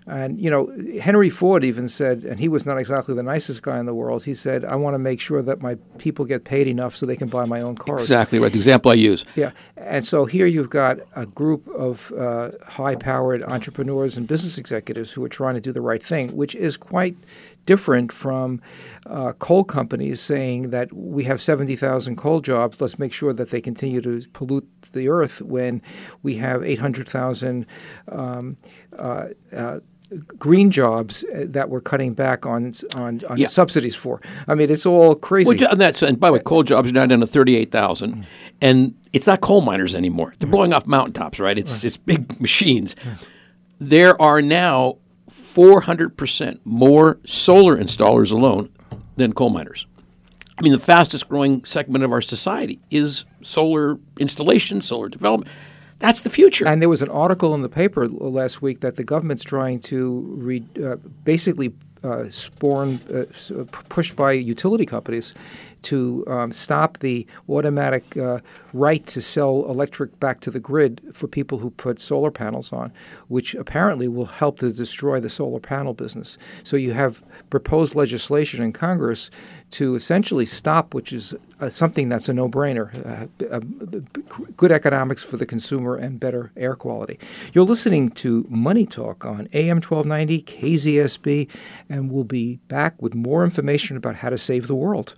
And, you know, Henry Ford even said, and he was not exactly the nicest guy in the world, he said, I want to make sure that my people get paid enough so they can buy my own cars. Exactly right. The example I use. Yeah. And so here you've got a group of uh, high-powered entrepreneurs and business executives who are trying to do the right thing, which is quite different from uh, coal companies saying that we have seventy thousand coal jobs, let's make sure that they continue to pollute the earth when we have eight hundred thousand um, uh, uh, green jobs that we're cutting back on on, on yeah. subsidies for. I mean, it's all crazy. Well, and, that's, and by the way, coal jobs are now down to thirty-eight thousand, mm. and it's not coal miners anymore. They're blowing off mountaintops, right? It's right. it's big machines. Yeah. There are now four hundred percent more solar installers alone than coal miners. I mean, the fastest growing segment of our society is solar installation, solar development. That's the future. And there was an article in the paper last week that the government's trying to re, uh, basically uh, spawn, uh, pushed by utility companies to um, stop the automatic uh, right to sell electric back to the grid for people who put solar panels on, which apparently will help to destroy the solar panel business. So you have proposed legislation in Congress to essentially stop, which is uh, something that's a no-brainer, uh, uh, good economics for the consumer and better air quality. You're listening to Money Talk on A M twelve ninety K Z S B, and we'll be back with more information about how to save the world.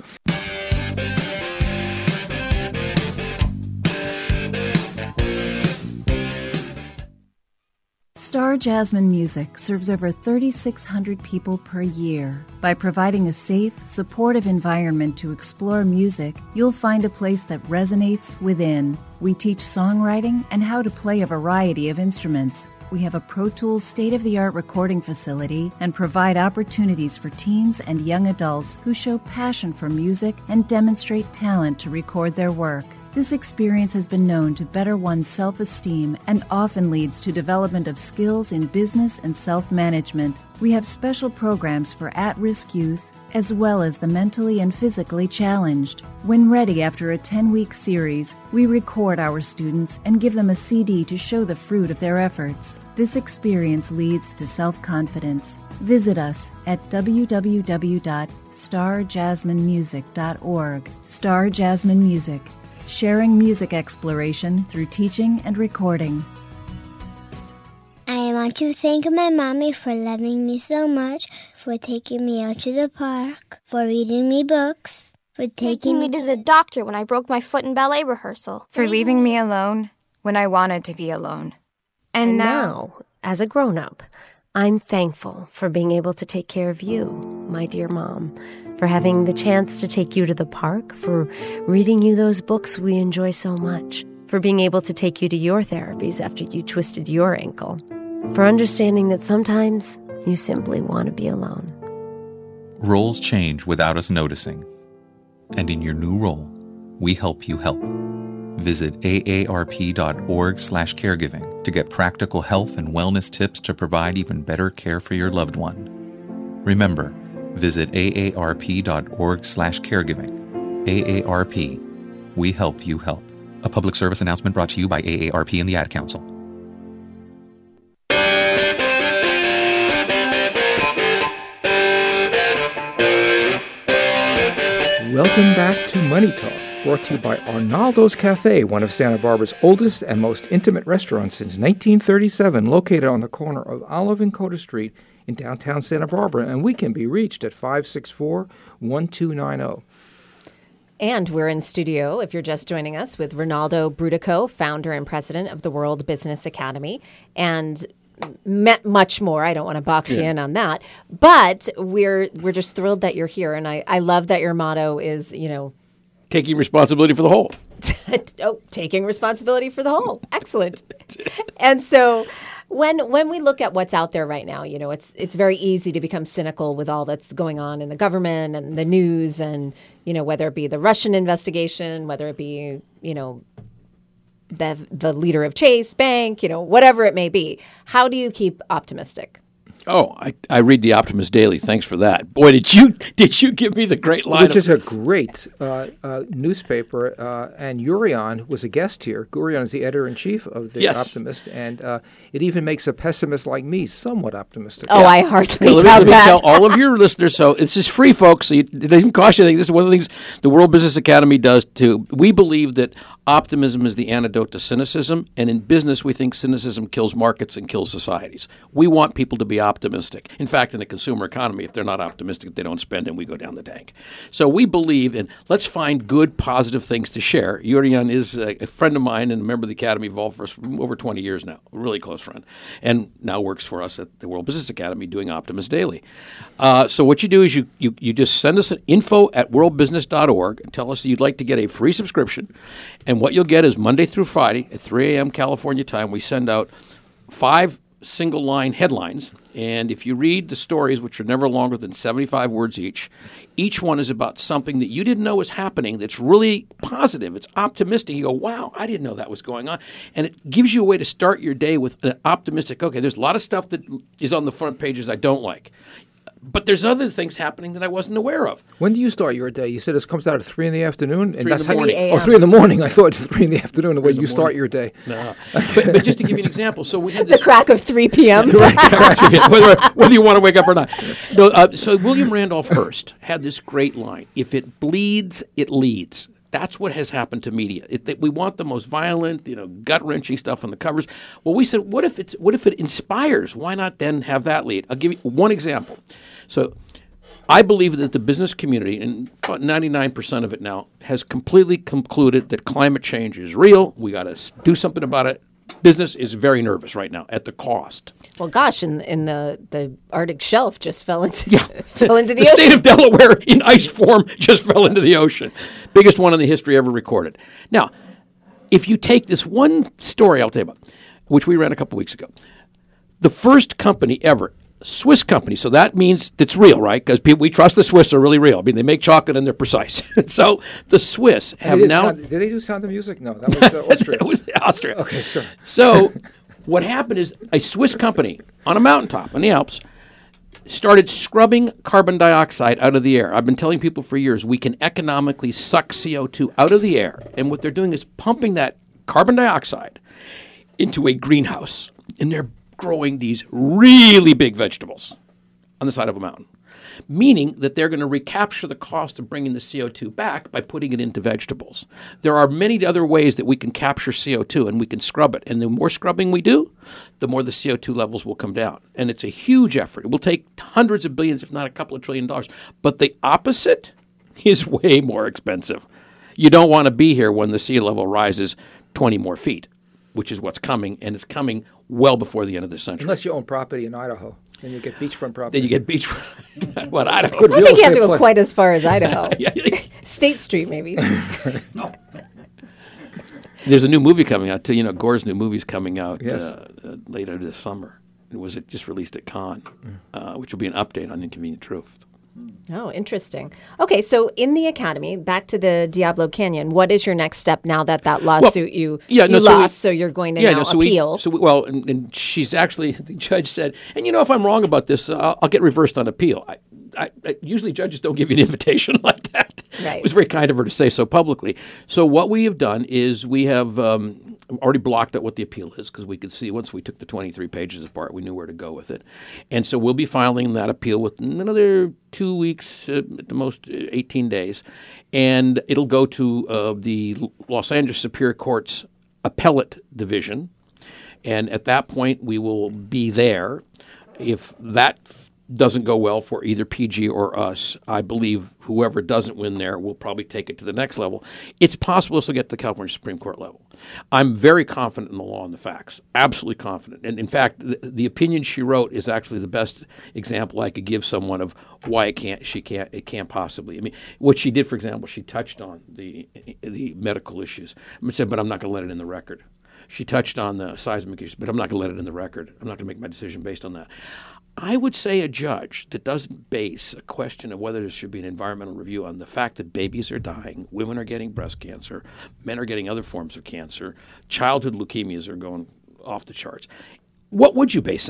Star Jasmine Music serves over thirty-six hundred people per year. By providing a safe, supportive environment to explore music, you'll find a place that resonates within. We teach songwriting and how to play a variety of instruments. We have a Pro Tools state-of-the-art recording facility and provide opportunities for teens and young adults who show passion for music and demonstrate talent to record their work. This experience has been known to better one's self-esteem and often leads to development of skills in business and self-management. We have special programs for at-risk youth, as well as the mentally and physically challenged. When ready after a ten-week series, we record our students and give them a C D to show the fruit of their efforts. This experience leads to self-confidence. Visit us at w w w dot star jasmine music dot org. Star Jasmine Music, sharing music exploration through teaching and recording. I want to thank my mommy for loving me so much, for taking me out to the park, for reading me books, for taking, taking me to the doctor when I broke my foot in ballet rehearsal, for leaving me alone when I wanted to be alone. And, and now, now, as a grown-up, I'm thankful for being able to take care of you, my dear mom, for having the chance to take you to the park, for reading you those books we enjoy so much, for being able to take you to your therapies after you twisted your ankle, for understanding that sometimes you simply want to be alone. Roles change without us noticing. And in your new role, we help you help. Visit A A R P dot org slash caregiving to get practical health and wellness tips to provide even better care for your loved one. Remember, visit A A R P dot org slash caregiving. A A R P. We help you help. A public service announcement brought to you by A A R P and the Ad Council. Welcome back to Money Talk, brought to you by Arnaldo's Cafe, one of Santa Barbara's oldest and most intimate restaurants since nineteen thirty-seven, located on the corner of Olive and Coda Street in downtown Santa Barbara, and we can be reached at five six four, one two nine zero. And we're in studio, if you're just joining us, with Ronaldo Brutoco, founder and president of the World Business Academy, and met much more. I don't want to box yeah. you in on that, but we're we're just thrilled that you're here, and I, I love that your motto is, you know, taking responsibility for the whole. oh, taking responsibility for the whole. Excellent. And so when when we look at what's out there right now, you know, it's it's very easy to become cynical with all that's going on in the government and the news, and, you know, whether it be the Russian investigation, whether it be, you know, the the leader of Chase Bank, you know, whatever it may be. How do you keep optimistic? Oh, I, I read the Optimist Daily. Thanks for that. Boy, did you did you give me the great line? Which of, is a great uh, uh, newspaper. Uh, and Urion was a guest here. Urion is the editor-in-chief of The Yes. Optimist. And uh, it even makes a pessimist like me somewhat optimistic. Oh, I hardly Let me, doubt let me that. tell all of your listeners. So this is free, folks. So you, it doesn't cost you anything. This is one of the things the World Business Academy does too. We believe that optimism is the antidote to cynicism, and in business, we think cynicism kills markets and kills societies. We want people to be optimistic. In fact, in the consumer economy, if they're not optimistic, they don't spend, and we go down the tank. So we believe in let's find good, positive things to share. Yurian is a, a friend of mine and a member of the Academy, involved for us for over twenty years now, a really close friend, and now works for us at the World Business Academy doing Optimist Daily. Uh, so what you do is you, you, you just send us an info at world business dot org and tell us that you'd like to get a free subscription. And what you'll get is Monday through Friday at three a.m. California time, we send out five single-line headlines. And if you read the stories, which are never longer than seventy-five words each, each one is about something that you didn't know was happening that's really positive. It's optimistic. You go, wow, I didn't know that was going on. And it gives you a way to start your day with an optimistic, okay, there's a lot of stuff that is on the front pages I don't like. But there's other things happening that I wasn't aware of. When do you start your day? You said this comes out at three in the afternoon? And Three in that's the how- morning. Oh, three in the morning. I thought three in the afternoon, the way in the you start morning. your day. No. but, but just to give you an example, so we had The this crack of three p.m. whether, whether you want to wake up or not. No, uh, so William Randolph Hearst had this great line, if it bleeds, it leads. That's what has happened to media. It, that we want the most violent, you know, gut-wrenching stuff on the covers. Well, we said, what if it's what if it inspires? Why not then have that lead? I'll give you one example. So I believe that the business community, and about ninety-nine percent of it now, has completely concluded that climate change is real. We got to do something about it. Business is very nervous right now at the cost. Well, gosh, in in the, the Arctic shelf just fell into yeah. fell into the, the ocean. state of Delaware in ice form just fell into the ocean. Biggest one in the history ever recorded. Now, if you take this one story I'll tell you about, which we ran a couple weeks ago, the first company ever, Swiss company, so that means it's real, right? Because we trust the Swiss are really real. I mean, they make chocolate and they're precise. So the Swiss have did now... Sound, did they do Sound of Music? No, that was uh, Austria. That was Austria. Okay, sure. So what happened is a Swiss company on a mountaintop in the Alps started scrubbing carbon dioxide out of the air. I've been telling people for years we can economically suck C O two out of the air. And what they're doing is pumping that carbon dioxide into a greenhouse. And they're growing these really big vegetables on the side of a mountain, meaning that they're going to recapture the cost of bringing the C O two back by putting it into vegetables. There are many other ways that we can capture C O two, and we can scrub it. And the more scrubbing we do, the more the C O two levels will come down. And it's a huge effort. It will take hundreds of billions, if not a couple of trillion dollars. But the opposite is way more expensive. You don't want to be here when the sea level rises twenty more feet, which is what's coming, and it's coming well before the end of this century. Unless you own property in Idaho. Then you get beachfront property. Then you get beachfront. What, Idaho? Good I real think you have to estate go play. quite as far as Idaho. Yeah. State Street, maybe. There's a new movie coming out, too. You know, Gore's new movie's coming out Yes. uh, uh, later this summer. It was it just released at Cannes, uh, which will be an update on Inconvenient Truth. Oh, interesting. Okay, so in the Academy, back to the Diablo Canyon, what is your next step now that that lawsuit Well, you, yeah, you no, so we- lost, so, you're going to Yeah, now no, so we- appeal? so we, well, and, and she's actually, the judge said, and you know, if I'm wrong about this, uh, I'll, I'll get reversed on appeal. I, I, I, usually judges don't give you an invitation like that. Right. It was very kind of her to say so publicly. So what we have done is we have um, already blocked out what the appeal is, because we could see once we took the twenty-three pages apart, we knew where to go with it. And so we'll be filing that appeal within another two weeks, uh, at the most uh, eighteen days. And it'll go to uh, the Los Angeles Superior Court's appellate division. And at that point, we will be there. If that doesn't go well for either P G or us, I believe whoever doesn't win there will probably take it to the next level. It's possible this will get to the California Supreme Court level. I'm very confident in the law and the facts, absolutely confident. And in fact, the, the opinion she wrote is actually the best example I could give someone of why it can't, she can't, it can't possibly. I mean, what she did, for example, she touched on the the medical issues. I said, but I'm not going to let it in the record. She touched on the seismic issues, but I'm not going to let it in the record. I'm not going to make my decision based on that. I would say a judge that doesn't base a question of whether there should be an environmental review on the fact that babies are dying, women are getting breast cancer, men are getting other forms of cancer, childhood leukemias are going off the charts. What would you base it on?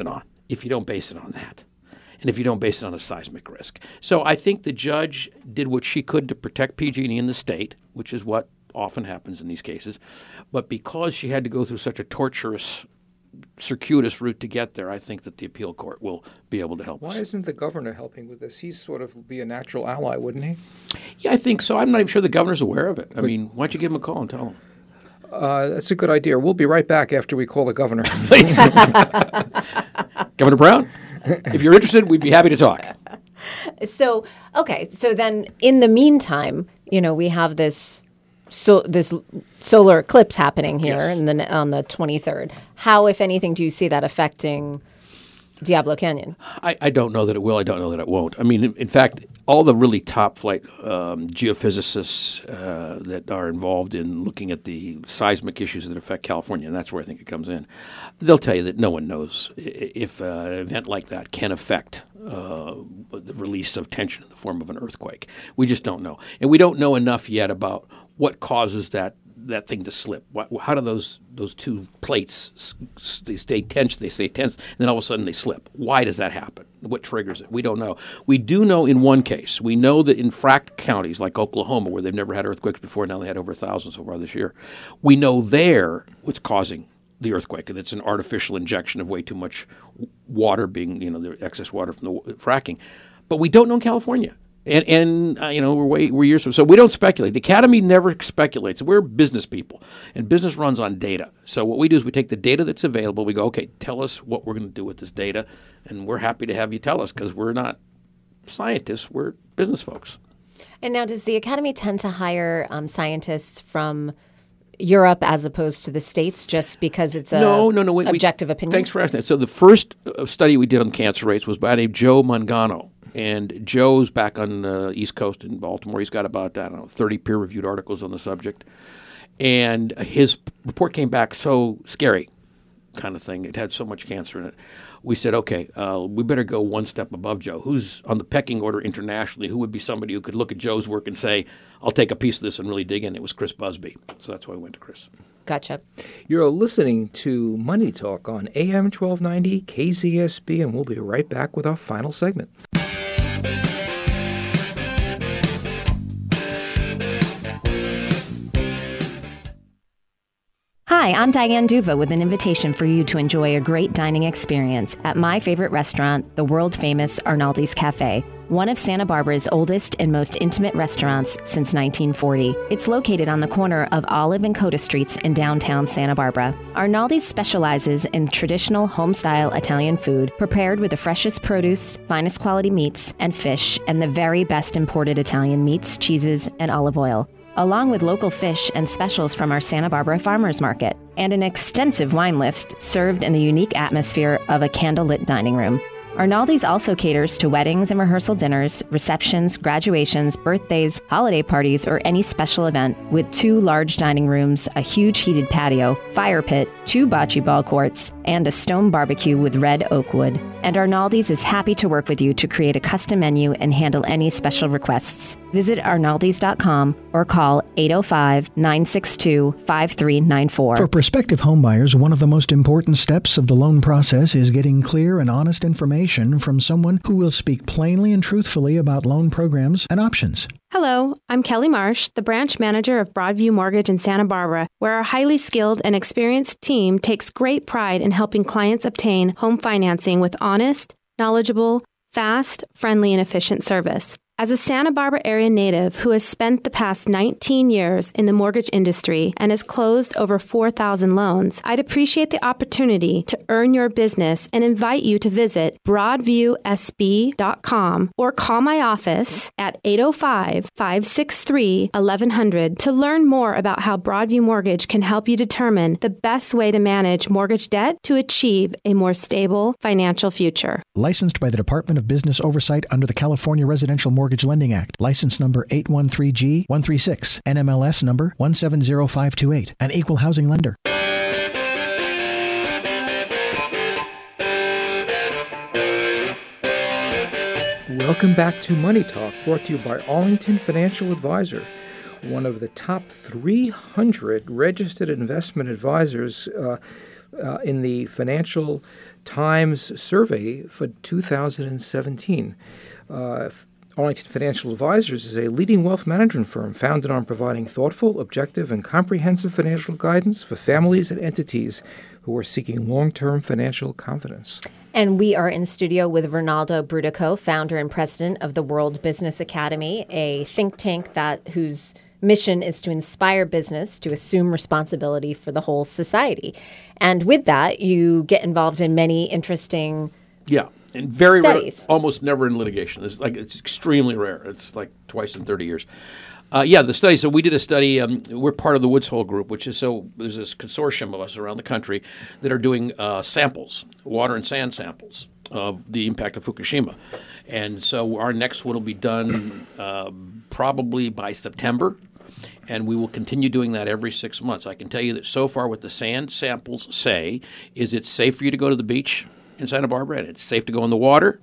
if you don't base it on that. And if you don't base it on a seismic risk. So I think the judge did what she could to protect P G and E in the state, which is what often happens in these cases. But because she had to go through such a torturous, circuitous route to get there, I think that the appeal court will be able to help Why us. Why isn't the governor helping with this? He's sort of be a natural ally, wouldn't he? Yeah, I think so. I'm not even sure the governor's aware of it. I mean, why don't you give him a call and tell him? Uh, that's a good idea. We'll be right back after we call the governor. Governor Brown, if you're interested, we'd be happy to talk. So, okay. So then in the meantime, you know, we have this so this solar eclipse happening here yes. in the, on the twenty-third. How, if anything, do you see that affecting Diablo Canyon? I, I don't know that it will. I don't know that it won't. I mean, in, in fact, all the really top flight um, geophysicists uh, that are involved in looking at the seismic issues that affect California, and that's where I think it comes in, they'll tell you that no one knows if uh, an event like that can affect uh, the release of tension in the form of an earthquake. We just don't know. And we don't know enough yet about what causes that that thing to slip. How do those those two plates they stay tense? They stay tense, and then all of a sudden they slip. Why does that happen? What triggers it? We don't know. We do know in one case. We know that in fracked counties like Oklahoma, where they've never had earthquakes before, now they had over a thousand so far this year. We know there what's causing the earthquake, and it's an artificial injection of way too much water, being you know the excess water from the fracking. But we don't know in California. And, and uh, you know, we're way, we're years from, so we don't speculate. The Academy never speculates. We're business people, and business runs on data. So what we do is we take the data that's available. We go, okay, tell us what we're going to do with this data, and we're happy to have you tell us because we're not scientists. We're business folks. And now, does the Academy tend to hire um, scientists from Europe as opposed to the States just because it's a no, no, no, we, objective we, opinion? Thanks for asking that. So the first study we did on cancer rates was by a named Joe Mangano. And Joe's back on the East Coast in Baltimore. He's got about, I don't know, thirty peer-reviewed articles on the subject. And his report came back so scary kind of thing. It had so much cancer in it. We said, okay, uh, we better go one step above Joe. Who's on the pecking order internationally? Who would be somebody who could look at Joe's work and say, I'll take a piece of this and really dig in? It was Chris Busby. So that's why we went to Chris. Gotcha. You're listening to Money Talk on A M twelve ninety K Z S B, and we'll be right back with our final segment. Hi, I'm Diane Duva with an invitation for you to enjoy a great dining experience at my favorite restaurant, the world-famous Arnaldi's Cafe, one of Santa Barbara's oldest and most intimate restaurants since nineteen forty. It's located on the corner of Olive and Coda Streets in downtown Santa Barbara. Arnaldi's specializes in traditional home-style Italian food prepared with the freshest produce, finest quality meats and fish, and the very best imported Italian meats, cheeses, and olive oil, along with local fish and specials from our Santa Barbara Farmers Market, and an extensive wine list served in the unique atmosphere of a candlelit dining room. Arnaldi's also caters to weddings and rehearsal dinners, receptions, graduations, birthdays, holiday parties, or any special event, with two large dining rooms, a huge heated patio, fire pit, two bocce ball courts, and a stone barbecue with red oak wood. And Arnaldi's is happy to work with you to create a custom menu and handle any special requests. Visit arnaldis dot com or call eight oh five, nine six two, five three nine four. For prospective homebuyers, one of the most important steps of the loan process is getting clear and honest information from someone who will speak plainly and truthfully about loan programs and options. Hello, I'm Kelly Marsh, the branch manager of Broadview Mortgage in Santa Barbara, where our highly skilled and experienced team takes great pride in helping clients obtain home financing with honest, knowledgeable, fast, friendly, and efficient service. As a Santa Barbara area native who has spent the past nineteen years in the mortgage industry and has closed over four thousand loans, I'd appreciate the opportunity to earn your business and invite you to visit broadview s b dot com or call my office at eight oh five, five six three, eleven hundred to learn more about how Broadview Mortgage can help you determine the best way to manage mortgage debt to achieve a more stable financial future. Licensed by the Department of Business Oversight under the California Residential Mortgage Mortgage Lending Act, license number eight one three G one three six, N M L S number one seven zero five two eight, an equal housing lender. Welcome back to Money Talk, brought to you by Arlington Financial Advisor, one of the top three hundred registered investment advisors uh, uh, in the Financial Times survey for two thousand seventeen. Uh, Arlington Financial Advisors is a leading wealth management firm founded on providing thoughtful, objective, and comprehensive financial guidance for families and entities who are seeking long-term financial confidence. And we are in studio with Ronaldo Brudico, founder and president of the World Business Academy, a think tank that whose mission is to inspire business to assume responsibility for the whole society. And with that, you get involved in many interesting yeah. And very rare, studies. almost never in litigation. It's like it's extremely rare. It's like twice in thirty years. Uh, yeah, the study. So we did a study. Um, we're part of the Woods Hole Group, which is so there's this consortium of us around the country that are doing uh, samples, water and sand samples of the impact of Fukushima. And so our next one will be done uh, probably by September. And we will continue doing that every six months. I can tell you that so far what the sand samples say is it's safe for you to go to the beach in Santa Barbara, and it's safe to go in the water.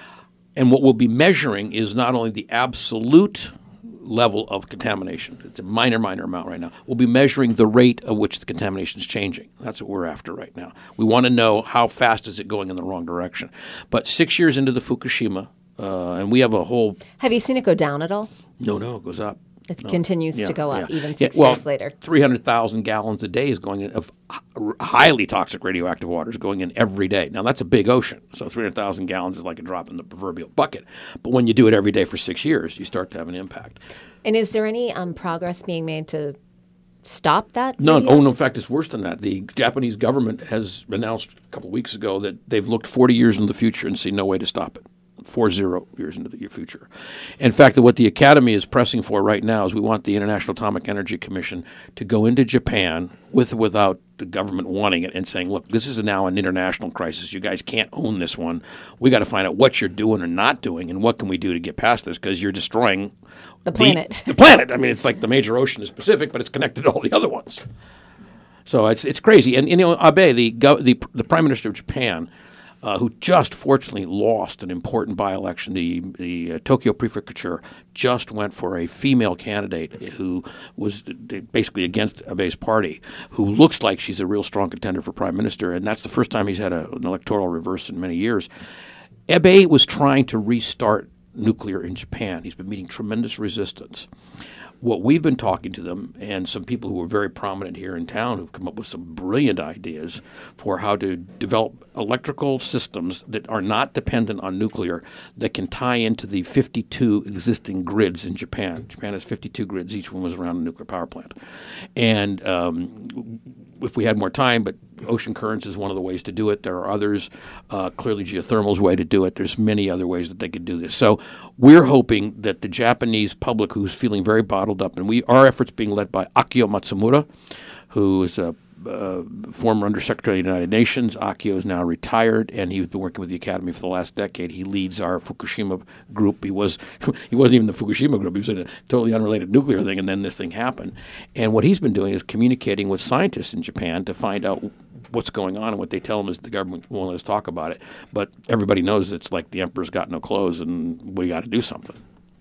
And what we'll be measuring is not only the absolute level of contamination. It's a minor, minor amount right now. We'll be measuring the rate at which the contamination is changing. That's what we're after right now. We want to know how fast is it going in the wrong direction. But six years into the Fukushima, uh, and we have a whole... Have you seen it go down at all? No, no, it goes up. It no. continues yeah, to go up yeah. even six yeah, well, years later. three hundred thousand gallons a day is going in of highly toxic radioactive water is going in every day. Now, that's a big ocean, so three hundred thousand gallons is like a drop in the proverbial bucket. But when you do it every day for six years, you start to have an impact. And is there any um, progress being made to stop that? No, oh, no, in fact, it's worse than that. The Japanese government has announced a couple of weeks ago that they've looked forty years into the future and see no way to stop it. Four zero years into the future. In fact, what the Academy is pressing for right now is we want the International Atomic Energy Commission to go into Japan with or without the government wanting it and saying, look, this is now an international crisis. You guys can't own this one. We got to find out what you're doing or not doing and what can we do to get past this because you're destroying the planet. The, the planet. I mean, it's like the major ocean is Pacific, but it's connected to all the other ones. So it's it's crazy. And, you know, Abe, the, the, the Prime Minister of Japan, Uh, who just fortunately lost an important by-election. The, the uh, Tokyo Prefecture just went for a female candidate who was basically against Abe's party, who looks like she's a real strong contender for prime minister, and that's the first time he's had a, an electoral reverse in many years. Abe was trying to restart nuclear in Japan. He's been meeting tremendous resistance. What we've been talking to them, and some people who are very prominent here in town who've come up with some brilliant ideas for how to develop electrical systems that are not dependent on nuclear that can tie into the fifty-two existing grids in Japan. Japan has fifty-two grids. Each one was around a nuclear power plant. And um, if we had more time, but ocean currents is one of the ways to do it. There are others. Uh, clearly geothermal is a way to do it. There's many other ways that they could do this. So we're hoping that the Japanese public who's feeling very bottled up, and we our efforts being led by Akio Matsumura, who is a uh, former Undersecretary of the United Nations. Akio is now retired, and he's been working with the Academy for the last decade. He leads our Fukushima group. He was he wasn't even the Fukushima group. He was in a totally unrelated nuclear thing, and then this thing happened. And what he's been doing is communicating with scientists in Japan to find out what's going on, and what they tell him is the government won't let us talk about it. But everybody knows it's like the emperor's got no clothes, and we got to do something.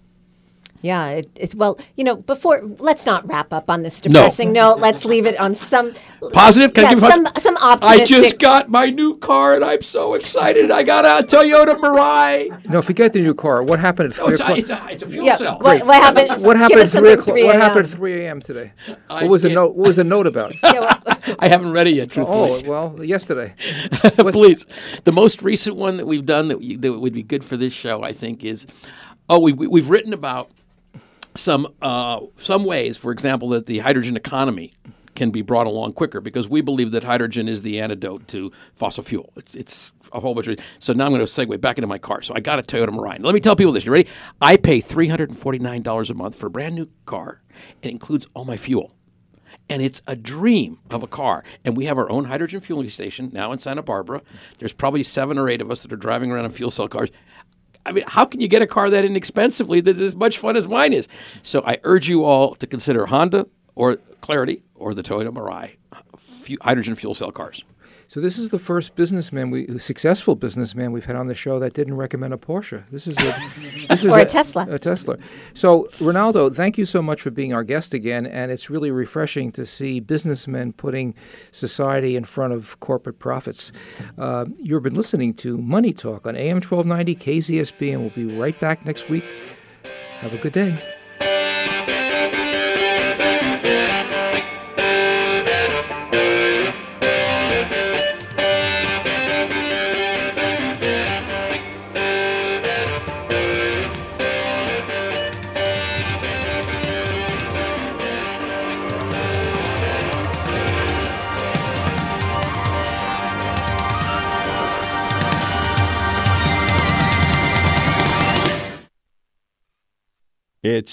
Yeah, it, it's well, you know, before, let's not wrap up on this depressing no. note. Let's leave it on some positive. Can yeah, I give some, a, some optimistic. I just got my new car, and I'm so excited. I got a Toyota Mirai. No, forget the new car. What happened at no, three it's, o'clock? a, it's, a, it's a fuel yeah, cell. What, what happened? What happened at three o'clock? three What happened at three a.m. today? I What was the can't- note? What was the note about? Yeah, well, I haven't read it yet. Truthfully. Oh well, yesterday. Please, the most recent one that we've done that, we, that would be good for this show, I think, is oh, we, we we've written about some uh, some ways, for example, that the hydrogen economy can be brought along quicker because we believe that hydrogen is the antidote to fossil fuel. It's it's a whole bunch of so now I'm going to segue back into my car. So I got a Toyota Mirai. Now, let me tell people this. You ready? I pay three hundred forty-nine dollars a month for a brand new car. It includes all my fuel. And it's a dream of a car. And we have our own hydrogen fueling station now in Santa Barbara. There's probably seven or eight of us that are driving around in fuel cell cars. I mean, how can you get a car that inexpensively that is as much fun as mine is? So I urge you all to consider Honda or Clarity or the Toyota Mirai, hydrogen fuel cell cars. So this is the first businessman, we successful businessman we've had on the show that didn't recommend a Porsche. This is a this is or a, a Tesla. A Tesla. So Ronaldo, thank you so much for being our guest again, and it's really refreshing to see businessmen putting society in front of corporate profits. Uh, you've been listening to Money Talk on A M twelve ninety K Z S B, and we'll be right back next week. Have a good day. It's